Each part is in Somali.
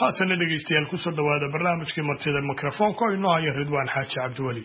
haatan dhegeystayaal ku soo dhawaada barnaamijkii martida mikrofoonka oo inoo haya Ridwaan Xaaji Cabdiwali.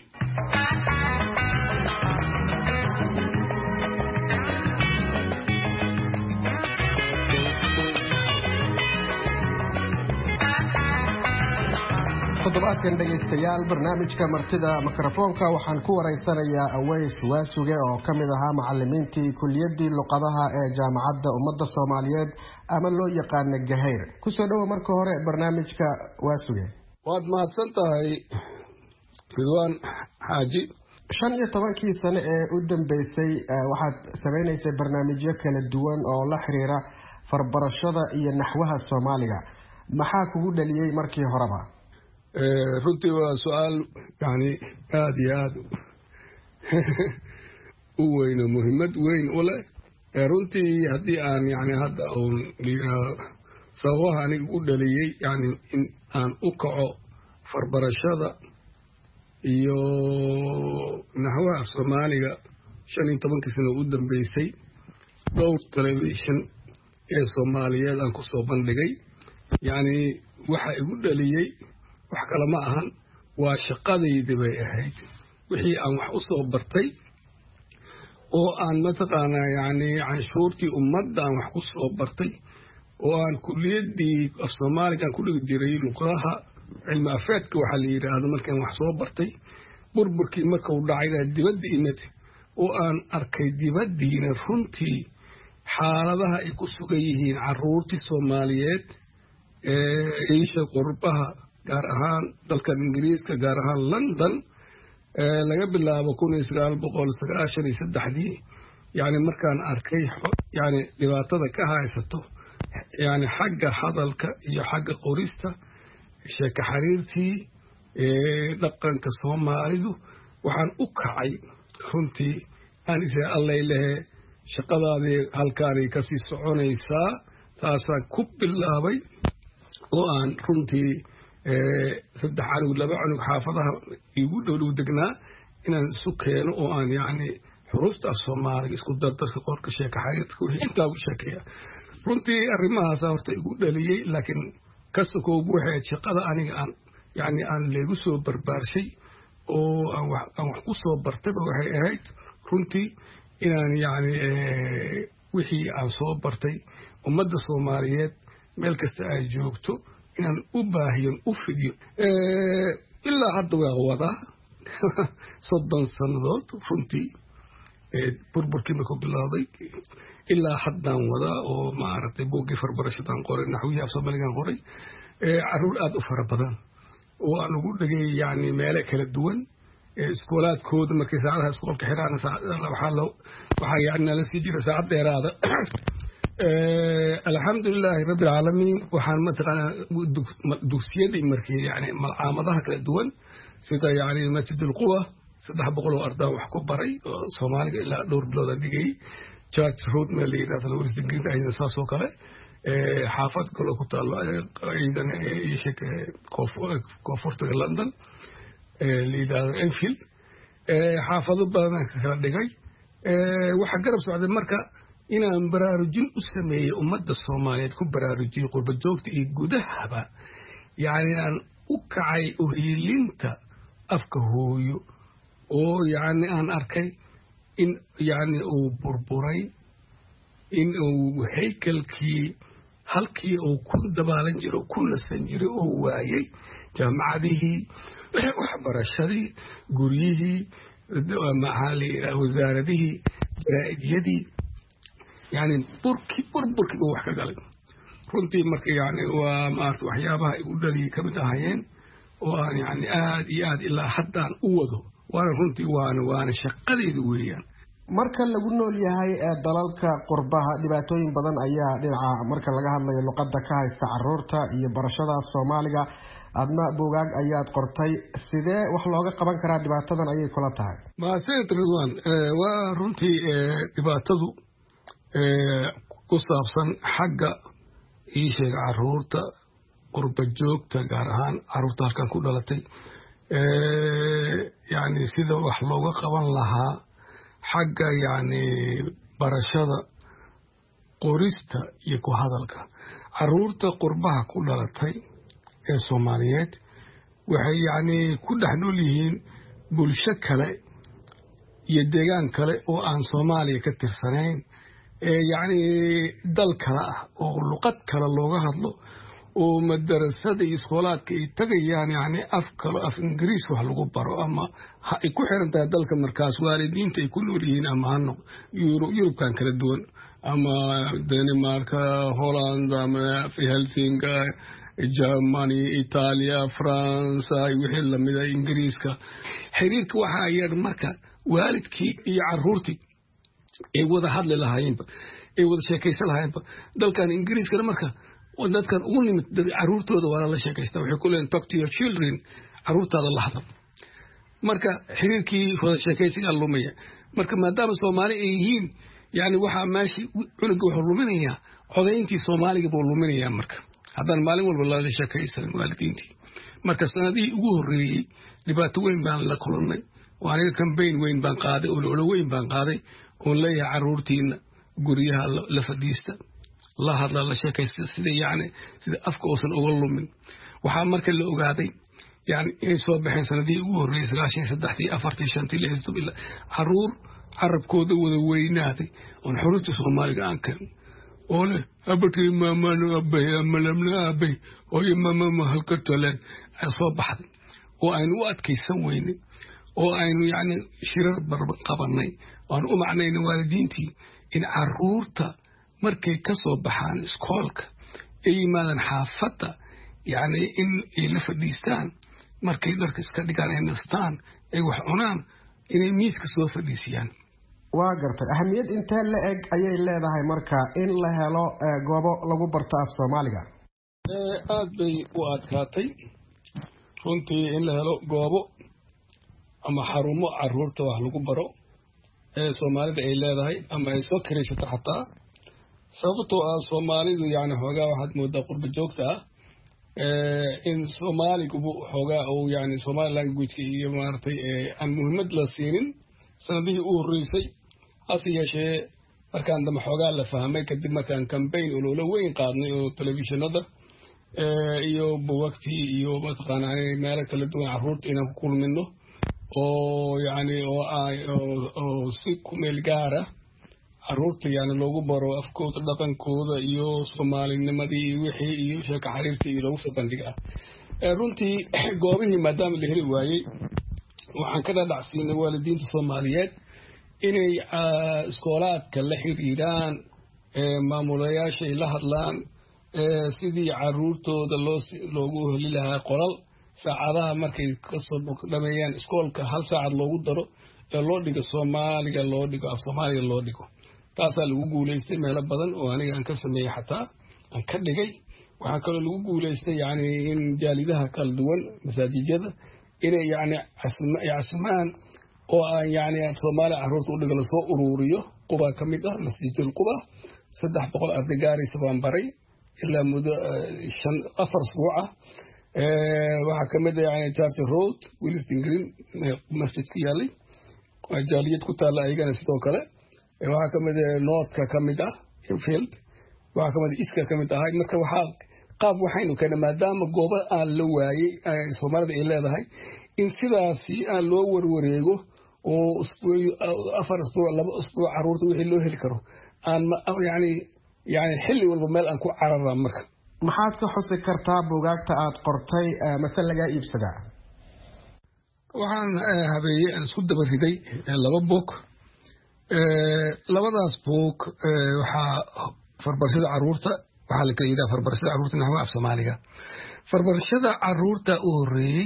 toddobaadkan dhegeystayaal barnaamijka martida mikrofoonka waxaan ku wareysanayaa Aways Waasuge oo kamid ahaa macallimiintii kulliyadii luqadaha ee jaamacadda ummadda Soomaaliyeed ama loo yaqaan Gahayr. ku soo dhaw marka hore barnaamijka Waasuge. waad mahadsan tahay Ridwaan Xaaji. 15 sano ee u dambeysay waxaad sameysay barnaamijyo kala duwan oo la xiriira farbarashada iyo naxwaha Soomaaliga. maxaa kugu dhaliyay markii horeba? runtii waa su'aal yani aad iyo aad u weyn oo muhiimad weyn u leh. runtii haddii aan yani hadda sababaha aniga u dhaliyey yani in aan u kaco farbarashada iyo naxwaha Soomaaliga 15 sano u dambeysay dhowr television ee Soomaaliyeed aan ku soo bandhigay. yani waxa igu dhaliyey wax kale ma ahan, waa shaqadayda bay ahayd. wixii aan wax u soo bartay oo aan mataqaanaa yani canshuurtii ummadda aan wax ku soo bartay oo aan kulliyadii af Soomaaliga aan ku dhigi jiray luqadaha cilmi afeedka waxaa la yidhaahdo markaan wax soo bartay. burburkii marka uu dhacay dibadda imid oo aan arkay dibaddiina runtii xaaladaha ay ku sugan yihiin carruurtii Soomaaliyeed isha qurbaha gaar ahaan dalkan Ingiriiska gaar ahaan London laga bilaabo 1993 yani markaan arkay yani dhibaatada ka haysato yani xagga hadalka iyo xagga qorista sheeko xiriirtii dhaqanka Soomaalidu waxaan u kacay runtii aan isla Allayleh shaqadaadii halkaanay ka sii soconaysaa. taasaan ku bilaabay oo aan runtii 2 cunug xaafadaha igu dhow degnaa inaan isu keeno oo aan yani xurufta Soomaaliga isku dardarka qorka sheeko xiriirka wixii intaa u sheekaya. runtii arrimahaas horta igu dhaliyay, laakiin kasoo ugu waxay shaqada aniga aan leegu soo barbaarshay oo aan wax ku soo bartay waxay ahayd runtii inaan yani wixii aan soo bartay ummadda Soomaaliyeed meel kasta ay joogto inaan u baahiyo u fidiyo. ilaa hadda waa wadaa 30 sanadood runtii burburkii markuu bilowday ilaa haddaan wadaa oo maaragtay buuggii farbarashadaan qoray naxwihii af Soomaaligaan qoray. carruur aad u fara badan oo aan ugu dhigay yani meelo kala duwan iskoolaadkooda markay saacadaha iskoolka xiraan waxaa yani nala sii jira saacad dheeraada. alxamdulilaahi rabbil caalamiin waxaan mataqaanaa dugsiyadii markii yani malcaamadaha kala duwan sida yani masjidul quwa 300 oo arday wax ku baray oo Soomaaliga ilaa dhowr bilood dhigay. Church Road meel yiraahdo warsiinka ayna saasoo kale xaafad kale ku taalo ciidan koonfurta London liidaha Enfield xaafado badan kala dhigay. waxa garab socday marka inaan baraarujin u sameeyo ummadda Soomaaliyeed ku baraarujiyo qurba joogta iyo gudahaba yani aan u kacay uhiilinta afka hooyo oo yani aan arkay in yani uu burburay, in uu haykalkii halkii uu ku dabaalan jiro ku nasan jiray oo waayay. jaamacadihii waxbarashadii guryihii maxalli wasaaradihii jaraa'idiyadii yani burburkii wax ka galay. runtii marka yani waa maarta waxyaabaha igu dhaliyay kamid ahayeen oo aan yani aad iyo aad ilaa haddaan u wado waana runtii waana shaqadeedu weeyaan. marka lagu nool yahay dalalka qurbaha dhibaatooyin badan ayaa dhinaca marka laga hadlayo luqadda ka haysta carruurta iyo barashada Soomaaliga. adna buugaag ayaad qortay, sidee wax looga qaban karaa dhibaatadan ayay kula tahay? maaseed Ridwaan, waa runtii dhibaatadu ku saabsan xagga ii sheeg carruurta qurba joogta gaar ahaan carruurta halkan ku dhalatay yani sida wax looga qaban lahaa xagga yani barashada qorista iyo ku hadalka. carruurta qurbaha ku dhalatay ee Soomaaliyeed waxay yacni ku dhex nool yihiin bulsho kale iyo deegaan kale oo aan Soomaaliya ka tirsanayn yacni dal kale ah oo luqad kale looga hadlo oo madarasada iyo iskoolaadka ay tagayaan yacni af Ingiriis wax lagu baro ama ay ku xiran tahay dalka markaas waalidiinta ay ku nool yihiin ama Yurubkan kala duwan ama Denmark, Holland ama Helsinki, Germany, Italia, France wixii la mid ah Ingiriiska xiriirka waxa ay marka waalidkii iyo caruurtii ay wada hadli lahaayeen ay wada sheekaysan lahaayeen dalkan Ingiriiska marka dadkan ugu nimid caruurtooda waa la sheekaystaa waxay ku leeyihiin talk to your children caruurtaada la hadal marka xiriirkii wada sheekaysiga lumaya marka maadaama Soomaali ay yihiin yani waxa maashi cunuga wuxuu luminayaa codayntii Soomaaliga buu luminayaa marka haddaan maalin walba la sheekaysan waalidiintii marka sanadii ugu horeeyay dhibaato weyn baan la kulannay oo aniga campaign weyn baan qaaday oo weyn baan qaaday oo leeyahay caruurtiina guriyaha la fadhiista la hadla la sheekaysta sida yani sida afka oosan uga lumin waxa marka la ogaaday yani ay soo baxeen sanadii ugu horeeyay 93 4 5 6 caruur carabkooda wada weynaaday oo xuruufta Soomaaliga aan kan oo leh abakii maamano abay amalamna abay oo maamama halka tolan soo baxday oo aynu u adkaysan weynay oo aynu yani shirar barba qabanay oo u macnaynay waalidiintii in caruurta markay ka soo baxaan iskoolka ay yimaadaan xaafadda yani in ay la fadhiistaan markay dharka iska dhigaan ay nastaan ay wax cunaan inay miiska soo fadhiisiyaan waa gartay ahamiyad intee la eg ayay leedahay marka in la helo goobo lagu barto af Soomaaliga aad bay u adkaatay runtii in la helo goobo ama xarumo caruurta wax lagu baro Soomaalida ay leedahay ama ay soo kiraysato xataa sababtoo ah Soomaalidu yani xoogaa waxaad moodaa qurba joogta ah in Soomaaligu xoogaa oo yani Somali language iyo maartay aan muhiimad la siinin sanadihii u horeysay hase yeeshee markaan dama xoogaa la fahmay kadib markaan campaign oo weyn qaadnay oo telefishinada iyo buugagtii iyo mataqaanaa meelo kala duwan caruurta inaan ku kulmino oo yani oo si ku meel gaara caruurta yani loogu baro afkooda dhaqankooda iyo Soomaalinimadii iyo wixii iyo sheeko xiriirtii iyo lagu soo bandhigaa runtii goobihii maadaama la heli waayey waxaan ka dhacsiinay waalidiinta Soomaaliyeed inay iskoolaadka la xiriiraan maamulayaasha ay la hadlaan sidii caruurtooda loogu heli lahaa qolal saacadaha markay ka soo dhameeyaan iskoolka hal saacad loogu daro ee loo dhigo Soomaaliga loo dhigo af Soomaaliga loo dhigo taasaa lagu guulaystay meelo badan oo aniga aan ka sameeyay xataa aan ka dhigay waxaa kaloo lagu guulaystay yani in jaalidaha kala duwan masaajijyada inay yani casumaan oo aan yani Soomaali caruurta u dhigo la soo ururiyo Quba ka mid ah masjidul Quba 300 arday gaaraysa baan baray ilaa muddo 4 usbuuc ah waxaa ka mid ah yani Church Road Williston Green masjid ku yaalay waa jaaliyad ku taala ayagana sidoo kale waxaa ka mid ah Northka ka mid ah Infield waxaa ka mid ah Eastka ka mid ah marka waxaa qaab waxaynu kana maadaama goobo aan la waayay Soomaalida ay leedahay in sidaasi aan loo warwareego oo usbuuc 4 usbuuc 2 usbuuc caruurta wixii loo heli karo aan yani xilli walba meel aan ku cararna marka maxaad ka xusi kartaa buugaagta aad qortay mase laga iibsadaa waxaan habeeyay aan isku daba riday 2 book labadaas book waxaa farbarashada caruurta waxaa la kala yidhaha farbarashada caruurta naxwaha af Soomaaliga farbarashada caruurta u horeeyey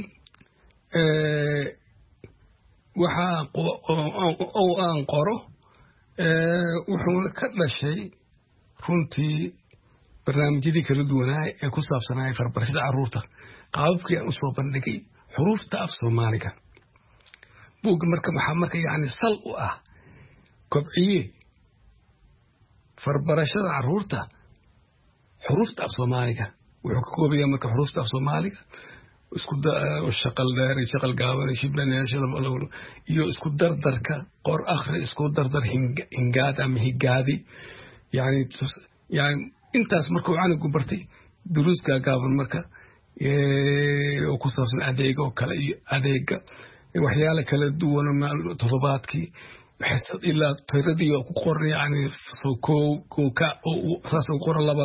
waxaa oo aan qoro wuxuuna ka dhashay runtii barnaamijyadii kala duwanaa ee ku saabsanaya farbarashada caruurta qaababkii aan u soo bandhigay xuruufta af Soomaaliga buugga marka yani sal u ah kobciye farbarashada caruurta xuruufta af Soomaaliga wuxuu ka koobayaa marka xuruufta af Soomaaliga isku shaqal dheer shaqal gaaban shibnayaasha iyo isku dardarka qor akhri isku dardar hingaad ama higaadi yani intaas markuu anigu bartay duruuska gaaban marka oo ku saabsan adeega oo kale iyo adeega waxyaalo kala duwan toddobaadkii ilaa tiradii oo ku qoran yani kooka saas u qoran laba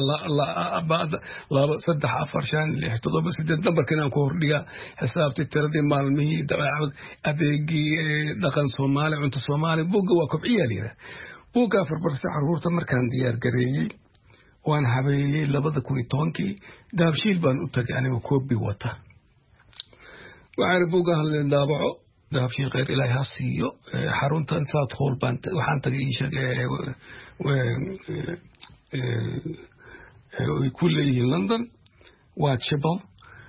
3 4 5 6 7 8 nambarkan aan ku hordhiga xisaabtii tiradii maalmihii dabeecad adeegii dhaqan Soomaali cunto Soomaali buugga waa kobciyay buugga farbarta caruurta markaan diyaar gareeyay waan habeeyay 2010kii daabshiil baan u tagay aniga koobi wata waxaan buugga halin daabaco daabshiil qeyr ilaahay hasiyo xaruntan saad hool baan waxaan tagay kulli London Watchable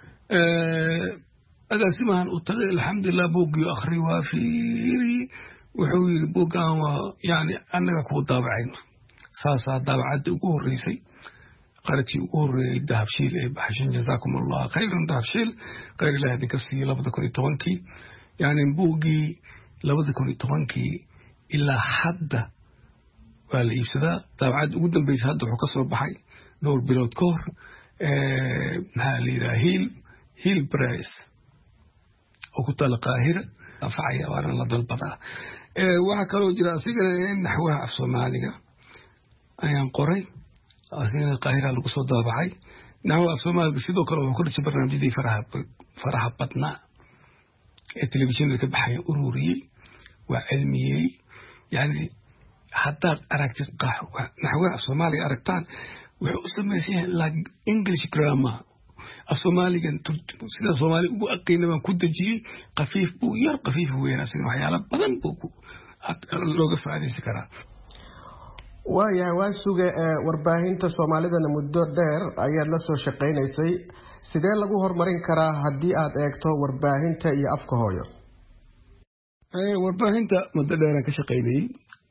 agaasimahan u tagay alxamdulillah buuggi akhri waa fiiri wuxuu yiri buuggan waa yani anaga ku daabacayno saasa daabacada ugu horeysay qarashii ugu horeeyay dahabshiil ee baxshin jazaakumullah khayran dahabshiil qeyr ilaahay idinka siiyo 2010kii yani buuggi 2010kii ilaa hadda waa la iibsadaa daabacada ugu dambeysay hadda wuxuu ka soo baxay dhowr bilood ka hor maxaa la yidhaha hill price oo ku taala Qaahira afacaya waana la dalbadaa waxa kaloo jira asigana naxwaha af Soomaaliga ayaan qoray asigana Qaahira lagu soo daabacay naxwaha af Soomaaliga sidoo kale wuxuu ku dhashay barnaamijyadii faraha badnaa ee telefishinka ka baxay ururiyay waa cilmiyay yani haddaad aragtid naxwaha af Soomaaliga aragtaan wuxuu u sameeyay like English grammar Soomaaligan sida Soomaali ugu aqoonayaan ku dajiyay qafiif buu yar qafiif weyn asina waxyaalo badan buu looga faa'iideysan karaa waa suuga warbaahinta Soomaalidana muddo dheer ayaad la soo shaqeynaysay sidee lagu horumarin karaa haddii aad eegto warbaahinta iyo afka hooyo warbaahinta muddo dheer ka shaqeynay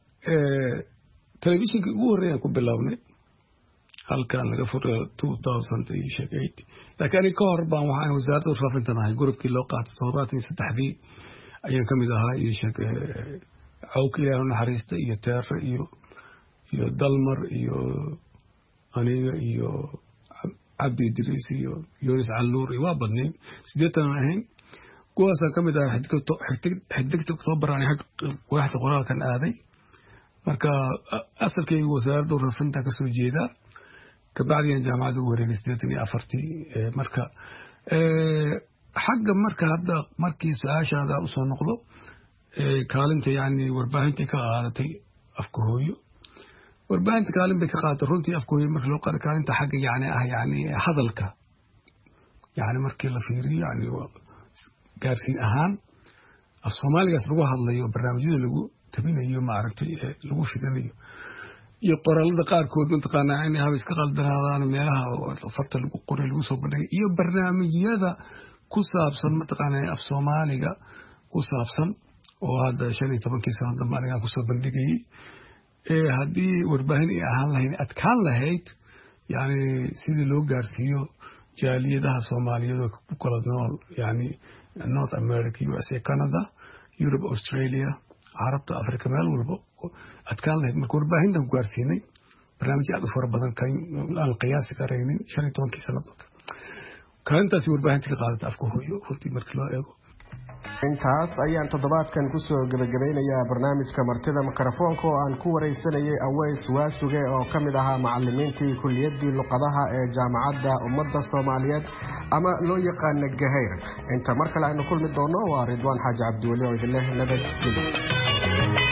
telefishinka ugu horeeyay ku bilaabnay halkan laga furay 2008 laakiin ka hor baan waxaan wasaaradda warfaafinta nahay gurubkii loo qaatay 73 ayaan kamid ahaa iyo cawkiya naxariista iyo teer iyo dalmar iyo aniga iyo Abdi Idris iyo Yoris Alluur waa badnay 8 ahayn kuwaas kamid ah xigtigta October aan waaxda qoraalkan aaday marka asalkii wasaaradda warfaafinta ka soo jeeda kabacdi jaamacadda wareegistay afartii marka xagga marka hadda markii su'aashaada u soo noqdo kaalinta yani warbaahinta ka qaadatay afka hooyo warbaahinta kaalin bay ka qaadatay runtii afka hooyo markii loo qaaday kaalinta xagga yani hadalka yani markii la fiiriyo yani gaarsiin ahaan af Soomaaligaas lagu hadlayo barnaamijyada lagu tabinayo maaragtay lagu fidanayo iyo qoraalada qaarkood intaqaanaa inay hab iska qaldanaadaan meelaha farta lagu qoray lagu soo bandhigay iyo barnaamijyada ku saabsan mataqaanaa af Soomaaliga ku saabsan oo hadda 15 sano dambe aniga ku soo bandhigay haddii warbaahin ay ahaan lahayn adkaan lahayd yani sidii loo gaarsiiyo jaaliyadaha Soomaaliyeed oo ku kala nool yani North America USA Canada Europe Australia Arabta Afrika meel walba adkaan lahayd marka warbaahinta ku gaarsiinay barnaamij aad u fara badan kan aan qiyaasi karaynin 15 sanadood kaalintaasi warbaahinta ka qaadatay afka hooyo runtii marka loo eego intaas ayaan toddobaadkan ku soo gabagabeynayaa barnaamijka martida mikrofoonka oo aan ku wareysanayay Aways Waasuge oo kamid ahaa macallimiintii kulliyadii luqadaha ee jaamacadda ummadda Soomaaliyeed ama loo yaqaan Gahayr inta mar kale aynu kulmi doono waa Ridwaan Xaaji Cabdiwali oo idin leh nabad